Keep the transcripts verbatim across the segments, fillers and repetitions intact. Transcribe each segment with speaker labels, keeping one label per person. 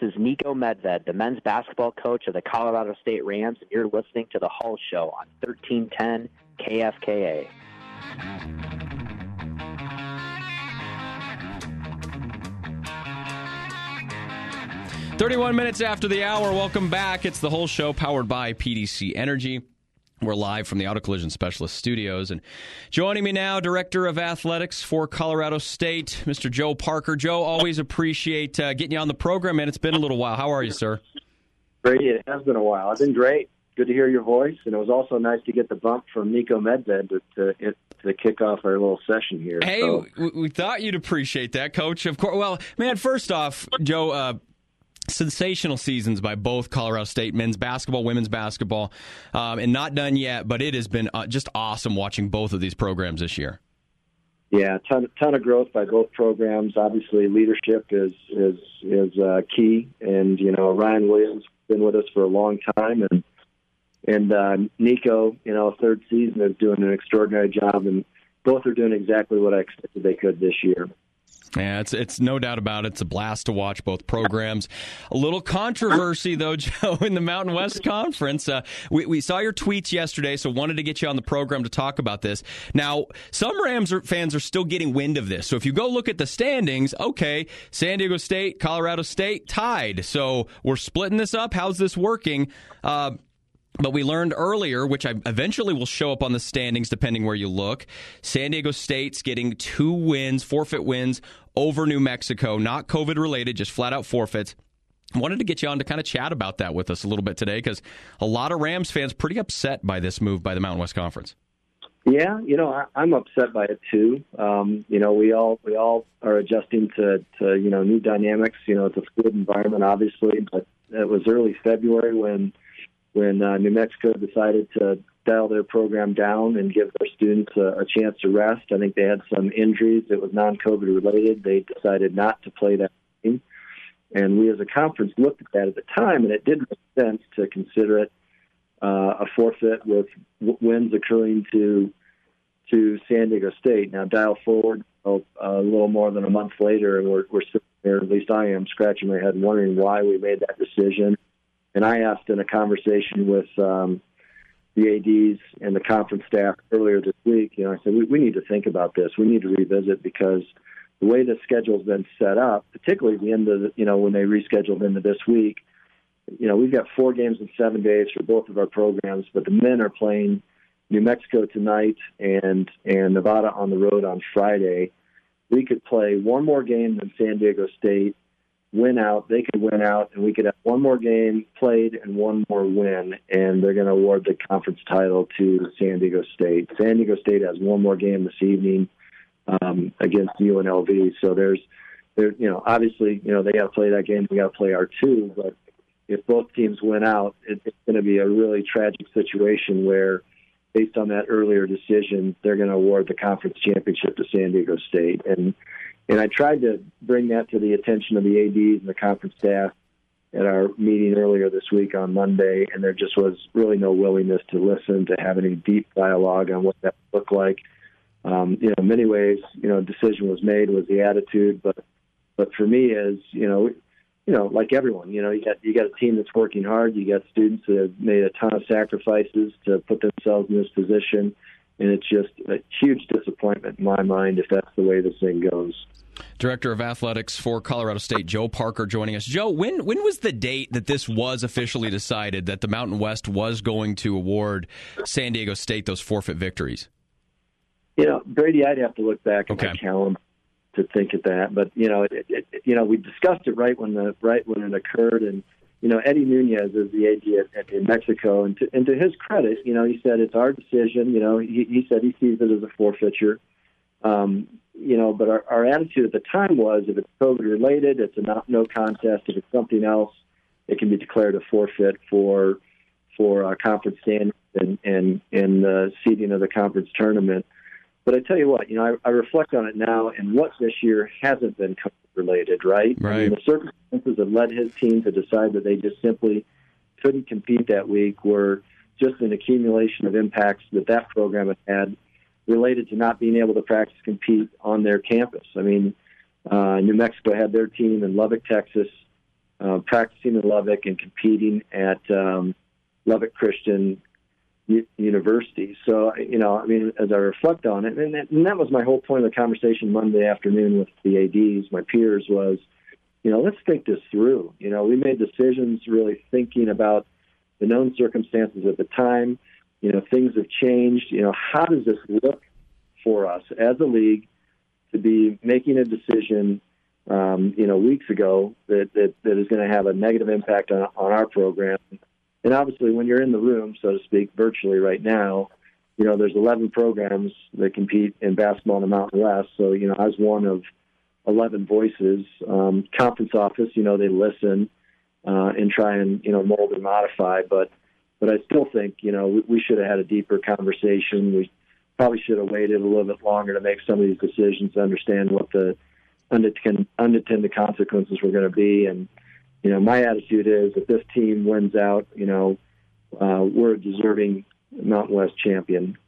Speaker 1: is Niko Medved, the men's basketball coach of the Colorado State Rams, and you're listening to The Hull Show on thirteen ten K F K A.
Speaker 2: thirty-one minutes after the hour, welcome back. It's The Hull Show, powered by P D C Energy. We're live from the Auto Collision Specialist Studios. And joining me now, Director of Athletics for Colorado State, Mister Joe Parker. Joe, always appreciate uh, getting you on the program, man. It's been a little while. How are you, sir?
Speaker 3: Great. It has been a while. I've been great. Good to hear your voice. And it was also nice to get the bump from Niko Medved to, to, to kick off our little session here.
Speaker 2: Hey,
Speaker 3: so.
Speaker 2: we, we thought you'd appreciate that, Coach. Of course. Well, man, first off, Joe, uh, sensational seasons by both Colorado State men's basketball, women's basketball, um, and not done yet, but it has been uh, just awesome watching both of these programs this year.
Speaker 3: Yeah, ton ton of growth by both programs. Obviously, leadership is is is uh, key, and you know Ryan Williams has been with us for a long time, and and uh, Niko, you know, third season is doing an extraordinary job, and both are doing exactly what I expected they could this year.
Speaker 2: Yeah, it's it's no doubt about it. It's a blast to watch both programs. A little controversy, though, Joe, in the Mountain West Conference. Uh, we, we saw your tweets yesterday, so wanted to get you on the program to talk about this. Now, some Rams are, fans are still getting wind of this. So if you go look at the standings, okay, San Diego State, Colorado State tied. So we're splitting this up. How's this working? Uh, But we learned earlier, which I eventually will show up on the standings depending where you look, San Diego State's getting two wins, forfeit wins over New Mexico, not COVID-related, just flat-out forfeits. I wanted to get you on to kind of chat about that with us a little bit today because a lot of Rams fans pretty upset by this move by the Mountain West Conference.
Speaker 3: Yeah, you know, I, I'm upset by it too. Um, you know, we all we all are adjusting to, to, you know, new dynamics. You know, it's a fluid environment, obviously, but it was early February when when uh, New Mexico decided to dial their program down and give their students a, a chance to rest. I think they had some injuries that was non-COVID related. They decided not to play that game. And we as a conference looked at that at the time, and it did make sense to consider it uh, a forfeit with w- wins occurring to to San Diego State. Now, dial forward a, a little more than a month later, and we're, we're sitting there, at least I am, scratching my head and wondering why we made that decision. And I asked in a conversation with um, the A Ds and the conference staff earlier this week, you know, I said, we, we need to think about this. We need to revisit because the way the schedule's been set up, particularly at the end of, the, you know, when they rescheduled into this week, you know, we've got four games in seven days for both of our programs, but the men are playing New Mexico tonight and, and Nevada on the road on Friday. We could play one more game than San Diego State, win out, they could win out, and we could have one more game played and one more win, and they're going to award the conference title to San Diego State. San Diego State has one more game this evening um, against U N L V. So there's, there, you know, obviously, you know, they got to play that game. We got to play our two, but if both teams win out, it, it's going to be a really tragic situation where, based on that earlier decision, they're going to award the conference championship to San Diego State. And And I tried to bring that to the attention of the A Ds and the conference staff at our meeting earlier this week on Monday, and there just was really no willingness to listen, to have any deep dialogue on what that would look like. Um, you know, in many ways, you know, decision was made was the attitude, but but for me, is you know, you know, like everyone, you know, you got you got a team that's working hard, you got students that have made a ton of sacrifices to put themselves in this position, and it's just a huge disappointment in my mind if that's the way this thing goes.
Speaker 2: Director of Athletics for Colorado State, Joe Parker, joining us. Joe, when when was the date that this was officially decided that the Mountain West was going to award San Diego State those forfeit victories?
Speaker 3: You know, Brady, I'd have to look back at
Speaker 2: okay.
Speaker 3: my calendar to think of that. But you know, it, it, you know, we discussed it right when the right when it occurred, and you know, Eddie Nunez is the A D at, at, in Mexico, and to, and to his credit, you know, he said it's our decision. You know, he, he said he sees it as a forfeiture. Um, you know, but our, our attitude at the time was if it's COVID related, it's a not, no contest. If it's something else, it can be declared a forfeit for for uh, conference standings and and and the seeding of the conference tournament. But I tell you what, you know, I, I reflect on it now, and what this year hasn't been COVID related, right?
Speaker 2: Right.
Speaker 3: I mean, the circumstances that led his team to decide that they just simply couldn't compete that week were just an accumulation of impacts that that program had had related to not being able to practice compete on their campus. I mean, uh, New Mexico had their team in Lubbock, Texas, uh, practicing in Lubbock and competing at um, Lubbock Christian U- University. So, you know, I mean, as I reflect on it, and that, and that was my whole point of the conversation Monday afternoon with the A Ds, my peers, was, you know, let's think this through. You know, we made decisions really thinking about the known circumstances at the time. You know, things have changed. You know, how does this look for us as a league to be making a decision, um, you know, weeks ago that, that, that is going to have a negative impact on, on our program? And obviously, when you're in the room, so to speak, virtually right now, you know, there's eleven programs that compete in basketball in the Mountain West. So, you know, I was one of eleven voices. Um, conference office, you know, they listen uh, and try and, you know, mold and modify. But but I still think, you know, we, we should have had a deeper conversation. We probably should have waited a little bit longer to make some of these decisions to understand what the unintended consequences were going to be. And, you know, my attitude is if this team wins out, you know, uh, we're a deserving Mountain West champion.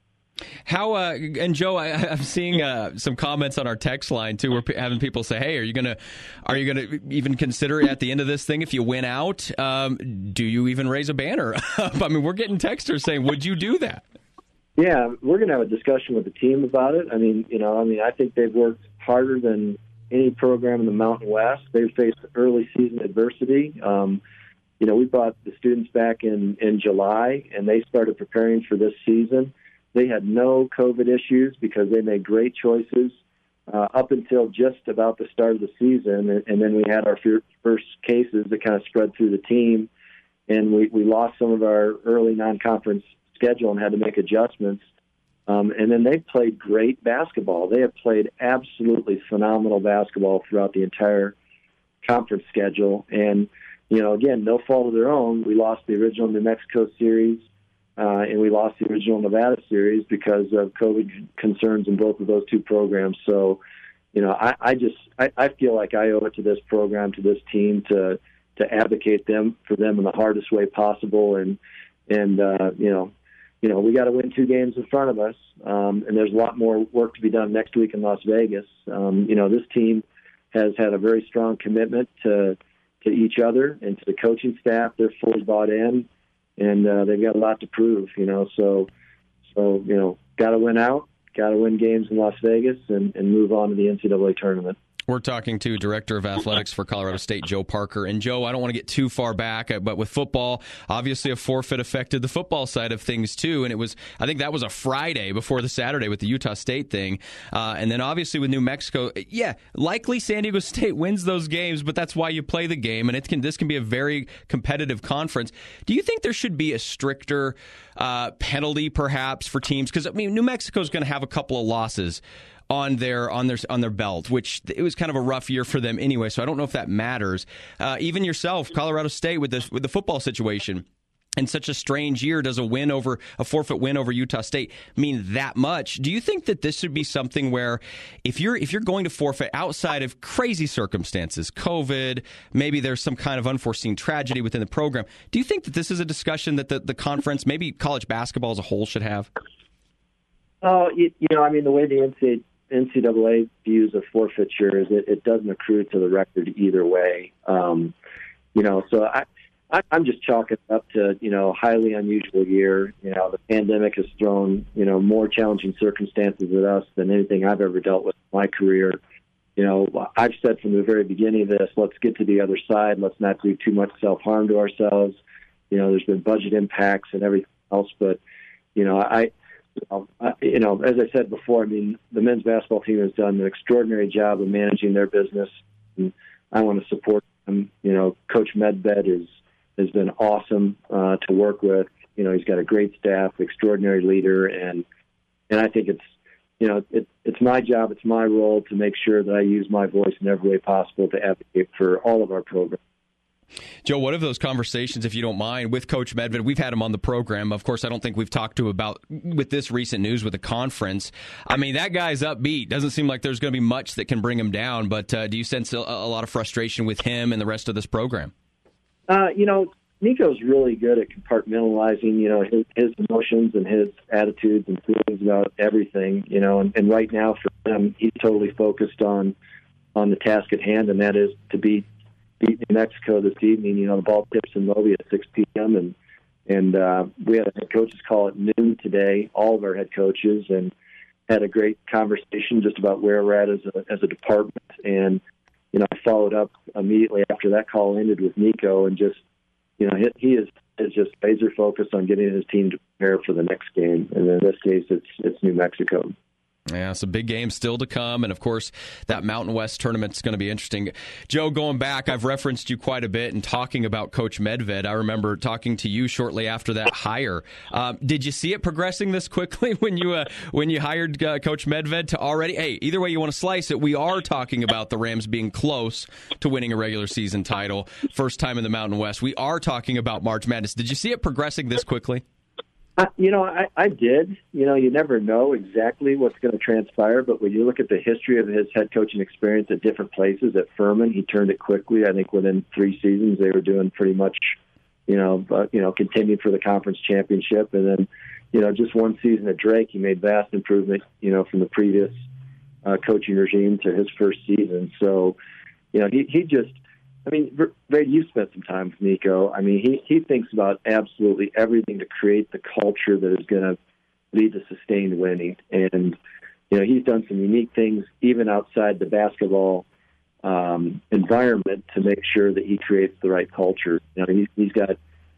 Speaker 2: How uh, and Joe, I, I'm seeing uh, some comments on our text line too. We're having people say, "Hey, are you gonna, are you gonna even consider at the end of this thing if you win out? Um, do you even raise a banner?" I mean, we're getting texters saying, "Would you do that?"
Speaker 3: Yeah, we're going to have a discussion with the team about it. I mean, you know, I mean, I think they've worked harder than any program in the Mountain West. They've faced early season adversity. Um, you know, we brought the students back in, in July, and they started preparing for this season. They had no COVID issues because they made great choices uh, up until just about the start of the season, and, and then we had our first cases that kind of spread through the team, and we, we lost some of our early non-conference schedule and had to make adjustments. Um, and then they played great basketball. They have played absolutely phenomenal basketball throughout the entire conference schedule. And, you know, again, no fault of their own. We lost the original New Mexico series, uh, and we lost the original Nevada series because of COVID concerns in both of those two programs. So, you know, I, I just I, I feel like I owe it to this program, to this team, to to advocate them for them in the hardest way possible. And and uh, you know. You know, we got to win two games in front of us, um, and there's a lot more work to be done next week in Las Vegas. Um, you know, this team has had a very strong commitment to to each other and to the coaching staff. They're fully bought in, and uh, they've got a lot to prove. You know, so so you know, got to win out, got to win games in Las Vegas, and, and move on to the N C double A tournament.
Speaker 2: We're talking to Director of Athletics for Colorado State, Joe Parker. And, Joe, I don't want to get too far back, but with football, obviously a forfeit affected the football side of things, too. And it was, I think that was a Friday before the Saturday with the Utah State thing. Uh, and then, obviously, with New Mexico, yeah, likely San Diego State wins those games, but that's why you play the game. And it can this can be a very competitive conference. Do you think there should be a stricter uh, penalty, perhaps, for teams? Because, I mean, New Mexico is going to have a couple of losses on their on their on their belt, which it was kind of a rough year for them anyway. So I don't know if that matters. Uh, even yourself, Colorado State, with this with the football situation, in such a strange year, does a win over a forfeit win over Utah State mean that much? Do you think that this should be something where, if you're if you're going to forfeit outside of crazy circumstances, COVID, maybe there's some kind of unforeseen tragedy within the program, do you think that this is a discussion that the, the conference, maybe college basketball as a whole, should have?
Speaker 3: Oh, you, you know, I mean, the way the N C double A N C double A views of forfeiture is it, it doesn't accrue to the record either way. Um, you know, so I, I, I'm just chalking it up to, you know, highly unusual year. You know, the pandemic has thrown, you know, more challenging circumstances at us than anything I've ever dealt with in my career. You know, I've said from the very beginning of this, let's get to the other side. Let's not do too much self-harm to ourselves. You know, there's been budget impacts and everything else, but, you know, I, You know, as I said before, I mean, the men's basketball team has done an extraordinary job of managing their business, and I want to support them. You know, Coach Medved is has been awesome uh, to work with. You know, he's got a great staff, extraordinary leader, and and I think it's, you know, it, it's my job, it's my role to make sure that I use my voice in every way possible to advocate for all of our programs.
Speaker 2: Joe, what of those conversations, if you don't mind, with Coach Medved? We've had him on the program. Of course, I don't think we've talked to about with this recent news with the conference. I mean, that guy's upbeat. Doesn't seem like there's going to be much that can bring him down. But uh, do you sense a, a lot of frustration with him and the rest of this program?
Speaker 3: Uh, you know, Nico's really good at compartmentalizing, you know, his, his emotions and his attitudes and feelings about everything, you know, and, and right now for him, he's totally focused on on the task at hand, and that is to beat beat New Mexico this evening. You know, the ball tips in Moby at six p.m. and and uh, we had a head coaches call at noon today. All of our head coaches, and had a great conversation just about where we're at as a as a department. And you know, I followed up immediately after that call ended with Nico, and just you know, he, he is is just laser focused on getting his team to prepare for the next game. And in this case, it's it's New Mexico.
Speaker 2: Yeah, it's a big game still to come. And, of course, that Mountain West tournament is going to be interesting. Joe, going back, I've referenced you quite a bit and talking about Coach Medved. I remember talking to you shortly after that hire. Um, did you see it progressing this quickly when you uh, when you hired uh, Coach Medved to already? Hey, either way you want to slice it, we are talking about the Rams being close to winning a regular season title. First time in the Mountain West. We are talking about March Madness. Did you see it progressing this quickly?
Speaker 3: Uh, you know, I, I did. You know, you never know exactly what's going to transpire, but when you look at the history of his head coaching experience at different places, at Furman, he turned it quickly. I think within three seasons, they were doing pretty much, you know, uh, you know, continued for the conference championship. And then, you know, just one season at Drake, he made vast improvement, you know, from the previous uh, coaching regime to his first season. So, you know, he, he just, I mean, Ray, you spent some time with Nico. I mean, he, he thinks about absolutely everything to create the culture that is going to lead to sustained winning. And, you know, he's done some unique things even outside the basketball um, environment to make sure that he creates the right culture. You know, he's, he's got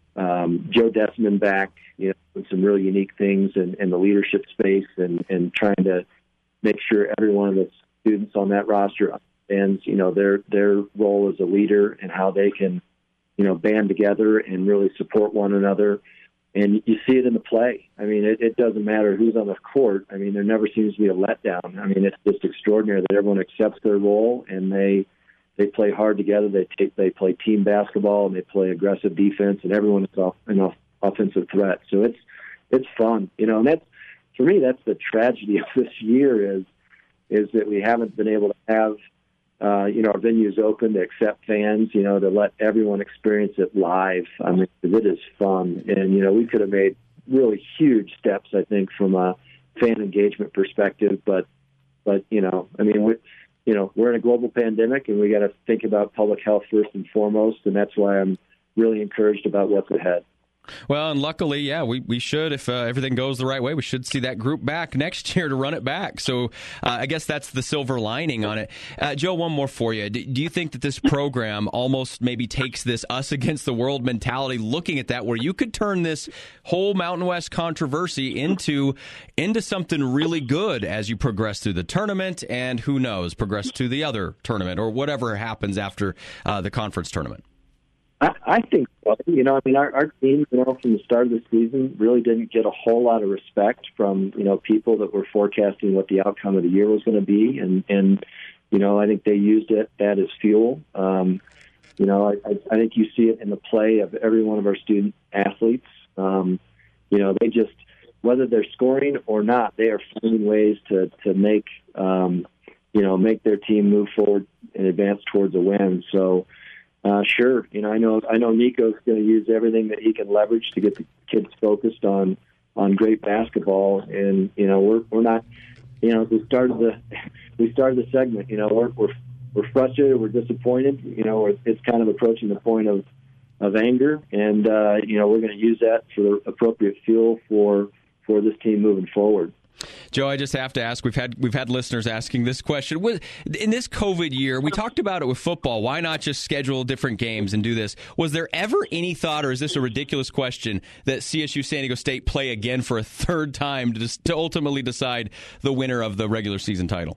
Speaker 3: um, Joe Desmond back, you know, with some really unique things in, in the leadership space and, and trying to make sure every one of the students on that roster and you know their their role as a leader and how they can, you know, band together and really support one another. And you see it in the play. I mean, it, it doesn't matter who's on the court. I mean, there never seems to be a letdown. I mean, it's just extraordinary that everyone accepts their role and they they play hard together. They take they play team basketball and they play aggressive defense, and everyone is off, an off, offensive threat. So it's it's fun, you know. And that's for me, that's the tragedy of this year is is that we haven't been able to have. Uh, you know, our venue's open to accept fans, you know, to let everyone experience it live. I mean, it is fun. And, you know, we could have made really huge steps, I think, from a fan engagement perspective. But, but you know, I mean, we, you know, we're in a global pandemic and we got to think about public health first and foremost. And that's why I'm really encouraged about what's ahead.
Speaker 2: Well, and luckily, yeah, we, we should, if uh, everything goes the right way, we should see that group back next year to run it back. So uh, I guess that's the silver lining on it. Uh, Joe, one more for you. Do, do you think that this program almost maybe takes this us against the world mentality, looking at that, where you could turn this whole Mountain West controversy into into something really good as you progress through the tournament and, who knows, progress to the other tournament or whatever happens after uh, the conference tournament?
Speaker 3: I, I think so. You know, I mean, our, our team, you know, from the start of the season really didn't get a whole lot of respect from, you know, people that were forecasting what the outcome of the year was going to be. And, and, you know, I think they used it, that as fuel. Um, you know, I, I, I think you see it in the play of every one of our student athletes. Um, you know, they just, whether they're scoring or not, they are finding ways to, to make, um, you know, make their team move forward and advance towards a win. So, Uh, sure. You know, I know, I know Nico's going to use everything that he can leverage to get the kids focused on, on great basketball. And, you know, we're, we're not, you know, we started the, we started the segment, you know, we're, we're, we're frustrated. We're disappointed. You know, it's kind of approaching the point of, of anger. And, uh, you know, we're going to use that for the appropriate fuel for, for this team moving forward.
Speaker 2: Joe, I just have to ask, we've had we've had listeners asking this question. In this COVID year, we talked about it with football. Why not just schedule different games and do this? Was there ever any thought, or is this a ridiculous question, that C S U San Diego State play again for a third time to, to ultimately decide the winner of the regular season title?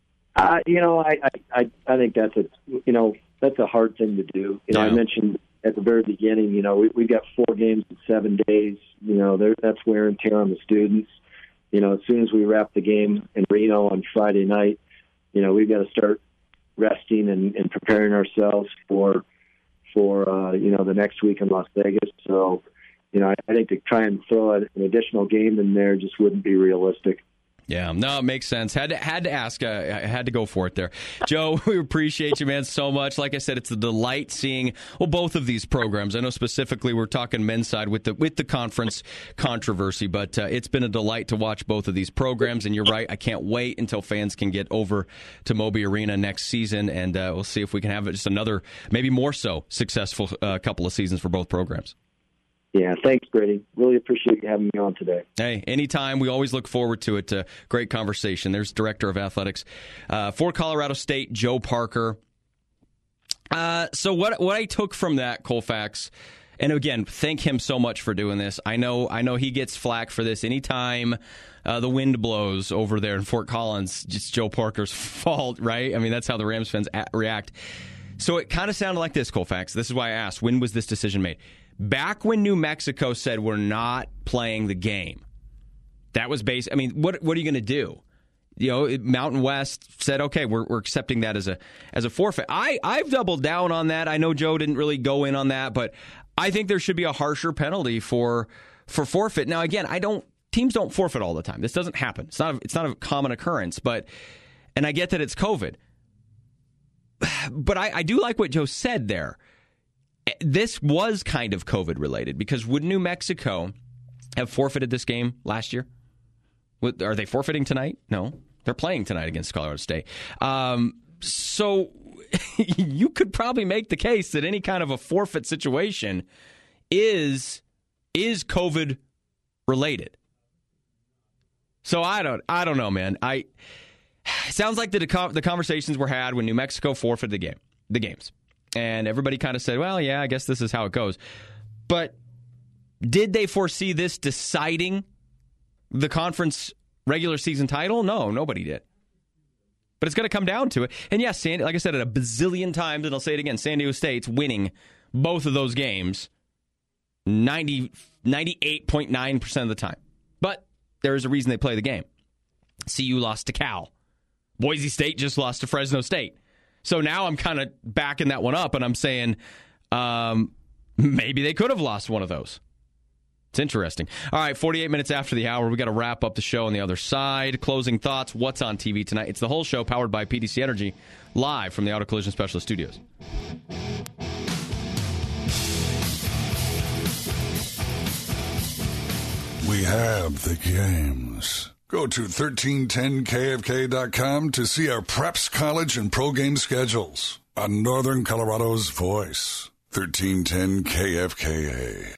Speaker 3: Uh, you know, I, I, I think that's a you know that's a hard thing to do. You know, yeah. I mentioned at the very beginning, you know, we, we've got four games in seven days. You know, that's wear and tear on the students. You know, as soon as we wrap the game in Reno on Friday night, you know, we've got to start resting and, and preparing ourselves for, for uh, you know, the next week in Las Vegas. So, you know, I, I think to try and throw an additional game in there just wouldn't be realistic.
Speaker 2: Yeah, no, it makes sense. Had to, had to ask. Uh, I had to go for it there. Joe, we appreciate you, man, so much. Like I said, it's a delight seeing, well, both of these programs. I know specifically we're talking men's side with the with the conference controversy, but uh, it's been a delight to watch both of these programs. And you're right, I can't wait until fans can get over to Moby Arena next season, and uh, we'll see if we can have just another, maybe more so, successful uh, couple of seasons for both programs.
Speaker 3: Yeah, thanks, Brady. Really appreciate you having me on today.
Speaker 2: Hey, anytime. We always look forward to it. Uh, great conversation. There's Director of Athletics uh, for Colorado State, Joe Parker. Uh, so what what I took from that, Colfax, and again, thank him so much for doing this. I know I know he gets flack for this anytime uh, the wind blows over there in Fort Collins. It's Joe Parker's fault, right? I mean, that's how the Rams fans a- react. So it kind of sounded like this, Colfax. This is why I asked, when was this decision made? Back when New Mexico said we're not playing the game, that was based. I mean, what what are you going to do? You know, Mountain West said, okay, we're we're accepting that as a as a forfeit. I I've doubled down on that. I know Joe didn't really go in on that, but I think there should be a harsher penalty for for forfeit. Now, again, I don't teams don't forfeit all the time. This doesn't happen. It's not a, it's not a common occurrence. But and I get that it's COVID, but I, I do like what Joe said there. This was kind of COVID related because would New Mexico have forfeited this game last year? Are they forfeiting tonight? No, they're playing tonight against Colorado State. Um, so you could probably make the case that any kind of a forfeit situation is is COVID related. So I don't I don't know, man. I it sounds like the the conversations were had when New Mexico forfeited the game, the games. And everybody kind of said, well, yeah, I guess this is how it goes. But did they foresee this deciding the conference regular season title? No, nobody did. But it's going to come down to it. And yes, San, like I said it a bazillion times, and I'll say it again, San Diego State's winning both of those games ninety, ninety-eight point nine percent of the time. But there is a reason they play the game. C U lost to Cal. Boise State just lost to Fresno State. So now I'm kind of backing that one up, and I'm saying um, maybe they could have lost one of those. It's interesting. All right, forty-eight minutes after the hour, we got to wrap up the show on the other side. Closing thoughts, what's on T V tonight? It's the whole show powered by P D C Energy, live from the Auto Collision Specialist Studios.
Speaker 4: We have the games. Go to thirteen ten K F K dot com to see our preps, college, and pro game schedules on Northern Colorado's voice, thirteen ten K F K A.